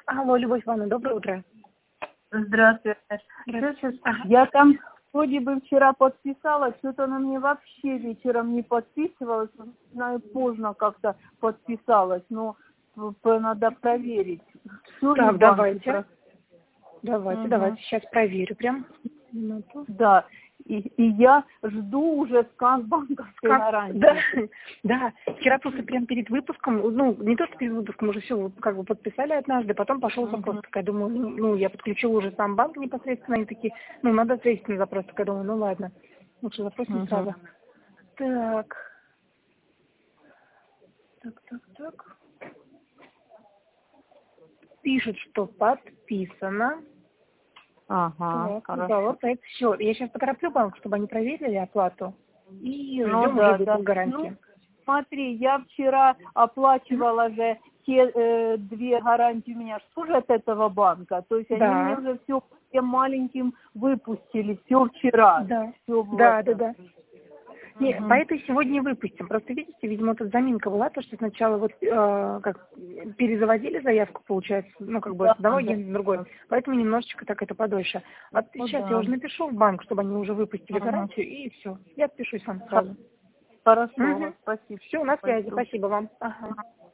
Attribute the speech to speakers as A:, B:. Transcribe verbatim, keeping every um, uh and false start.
A: Алло, Любовь Ивановна, доброе утро.
B: Здравствуйте.
A: Здравствуйте. Ага.
B: Я там вроде бы вчера подписала, что-то она мне вообще вечером не подписывалась. Знаю, поздно как-то подписалась, но надо проверить. Все ли
A: Так,
B: в банке
A: давайте.
B: про-
A: Давайте,
B: Мгм.
A: давайте. Сейчас проверю прям. Минуту.
B: Да. И, и я жду уже скан банковской
A: Как?
B: гарантии.
A: Да, да. Вчера просто прям перед выпуском, ну, не то, что перед выпуском, уже все как бы подписали однажды, потом пошел запрос.
B: Мгм.
A: Такая, думаю, ну, ну, я подключила уже сам банк непосредственно, они такие, ну, надо ответить на запрос. Такая, думаю, ну, ладно. Лучше запрос не
B: Мгм.
A: сразу. Так. Так, так, так. Пишут, что подписано.
B: Ага,
A: Так,
B: хорошо.
A: да, вот это все. Я сейчас потороплю банк, чтобы они проверили оплату. И
B: Ну
A: ждем уже
B: да, да.
A: выпуск
B: Ну,
A: гарантии.
B: смотри, я вчера оплачивала же те э, две гарантии у меня ж тоже от этого банка. То есть они мне
A: Да,
B: уже все тем маленьким выпустили, все вчера.
A: да,
B: Все в
A: да, да,
B: этом.
A: да. Не, по
B: Мгм.
A: этой сегодня выпустим. Просто видите, видимо, тут заминка была, то, что сначала вот э, как перезаводили заявку, получается, ну, как бы с
B: Да,
A: одного
B: да.
A: агента в другой. Поэтому немножечко так это подольше. А
B: Ну
A: сейчас я
B: да.
A: уже напишу в банк, чтобы они уже выпустили
B: Мгм.
A: гарантию, и все. Я отпишусь вам
B: Х-
A: сразу.
B: Хорошо,
A: Угу.
B: спасибо.
A: Все, на связи.
B: Пойду.
A: Спасибо вам. Ага.